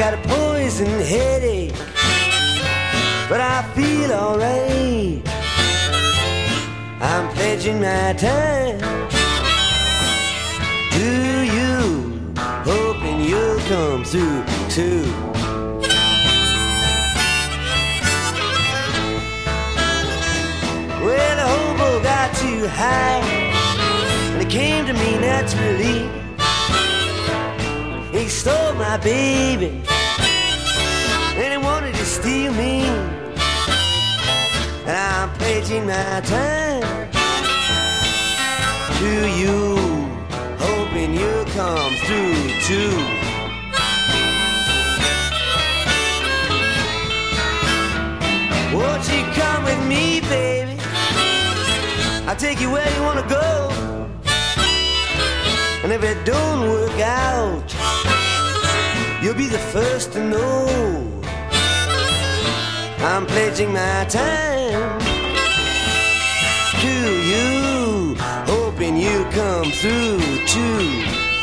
got a poison headache, but I feel alright. I'm pledging my time to you, hoping you'll come through too. Well, the hobo got too high, and it came to me naturally. He stole my baby, and he wanted to steal me. And I'm pledging my time to you, hoping you'll come through too. Won't you come with me, baby? I'll take you where you wanna go. And if it don't work out, you'll be the first to know. I'm pledging my time to you, hoping you come through too.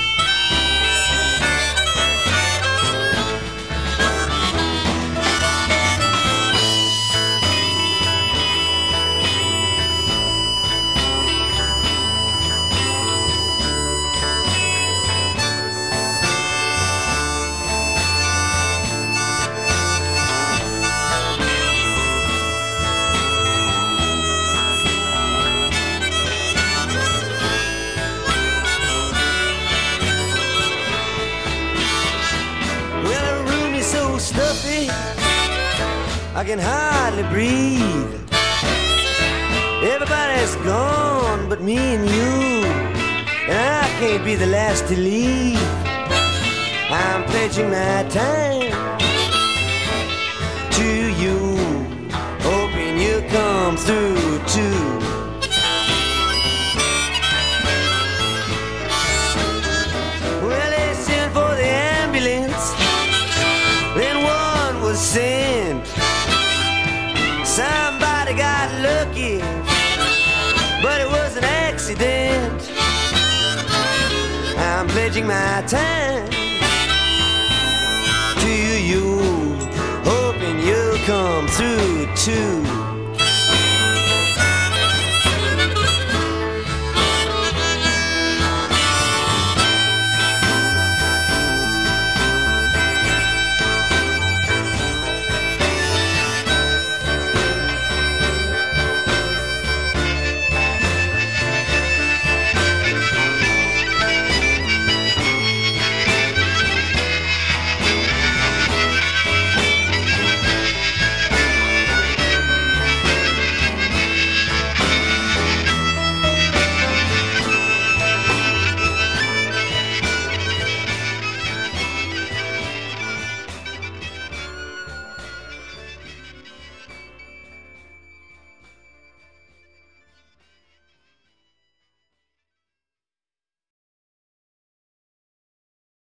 Stuffy, I can hardly breathe. Everybody's gone but me and you, and I can't be the last to leave. I'm pledging my time to you, hoping you come through too. Well, they sent for the ambulance, then one was sent. Somebody got lucky, but it was an accident. I'm pledging my time to you, hoping you'll come through too.